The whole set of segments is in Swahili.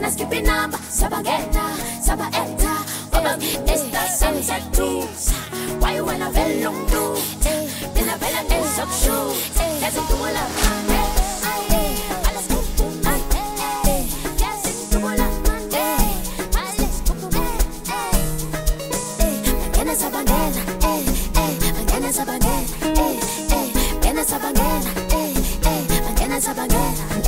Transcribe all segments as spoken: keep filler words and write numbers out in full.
Tina skipping number, Sabageta, Sabaeta, Oba, Esta, Sunset Tools. Why you wanna very long do? Then I better get some shoes. Let's do all of my Alles gut, let's do all of my Alles gut, Magana Sabageta, Magana Sabageta, Magana Sabageta, Magana Sabageta.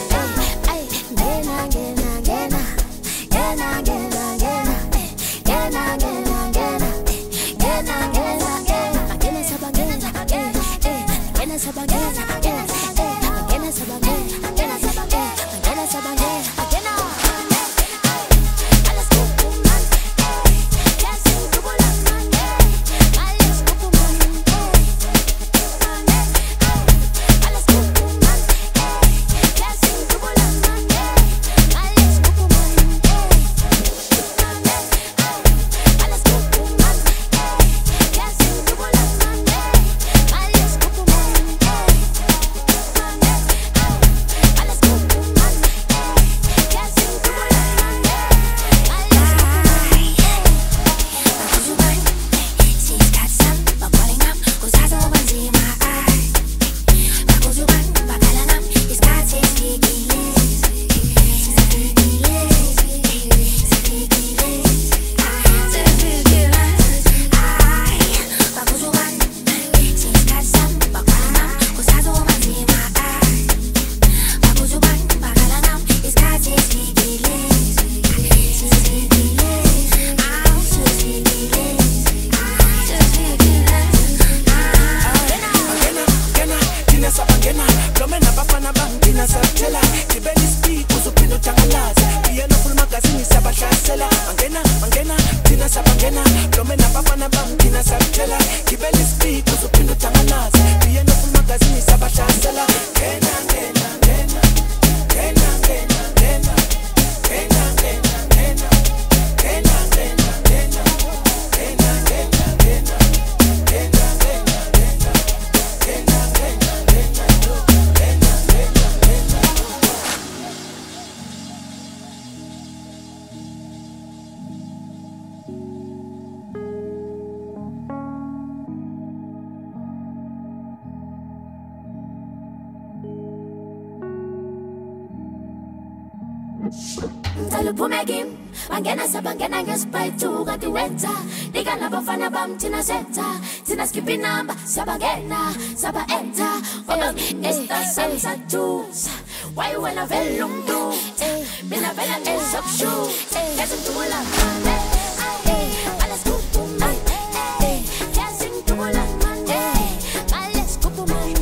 Talupumegim, Mangena Sabangena Gaspai to Gatiweta, Diga Nabafana Bam Tina Zeta, Tina skipping number, Sabagena, Sabaeta, Oba, Esta Salsa Tools. Why you wanna very long do? Bella Bella is up shoes, doesn't do a lot. Alles gut, doesn't do a lot. Alles gut,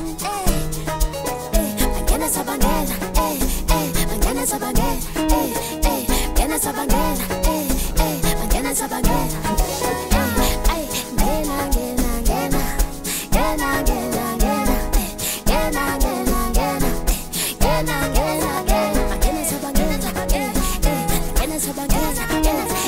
Mangena Sabangena, Mangena Sabangena. Sabagena, eh, eh, Magana Sabagena, eh, Gena, Gena, Gena, Gena, Gena, Gena, Gena, Gena, Gena, Gena, Gena, Gena, Magana Sabagena, eh, eh, Magana Sabagena, eh.